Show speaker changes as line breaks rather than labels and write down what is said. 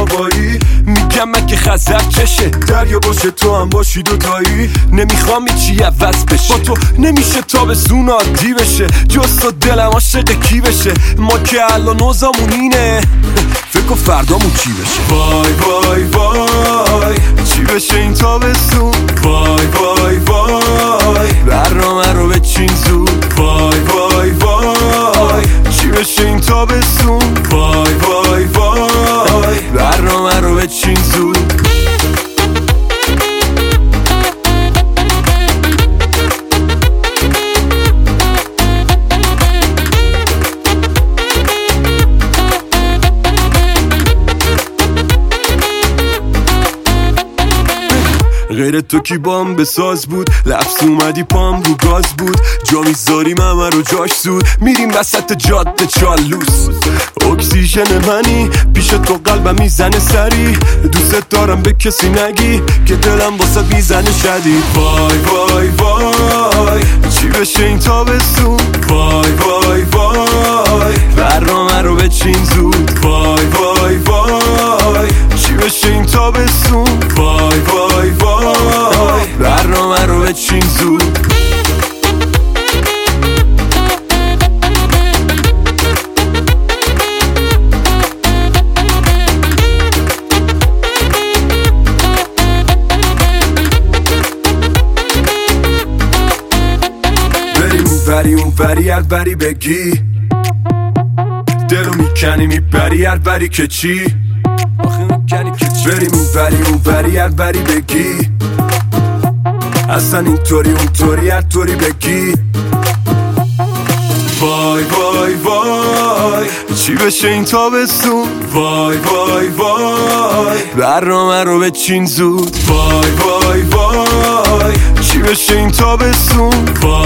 هوایی. میگم من که خزر چشه دریا باشه تو هم باشی دوتایی. نمیخوام چی عوض بشه، با تو نمیشه تابستون عادی بشه. جز تو دلم عاشق کی بشه، ما که الان اوضاعمون اینه. فکر کن فردامون چی بشه. وای وای وای چی بشه این تابستون. وای وای وای برنامه رو بچین زود. وای وای وای چی بشه این تابستون. وای وای وای برنامه رو بچین زود. غیر تو کی بام بساز بود، لفظ اومدی پام رو گاز بود. جا میذاریم همه رو جاش زود، میریم وسط جاده چالوس. اکسیژن منی پیش تو قلبم میزنه سری. دوست دارم به کسی نگی که دلم واسه میزنه شدید. وای وای وای چی بشه این تابستون. وای وای وای برنامه رو بچین زود. وای وای وای چی بشه این تابستون. وای وای وای برنامه رو بچین زود. بریم اون بری هر بری بگی، دلو میکنی میبری هر بری که چی. بریم اون بری هر بری بگی، اصلا اینطوری اونطوری هر طوری بگی. وای وای وای چی بشه این تابستون. وای وای وای برنامه رو بچین زود. وای وای وای چی بشه این تابستون.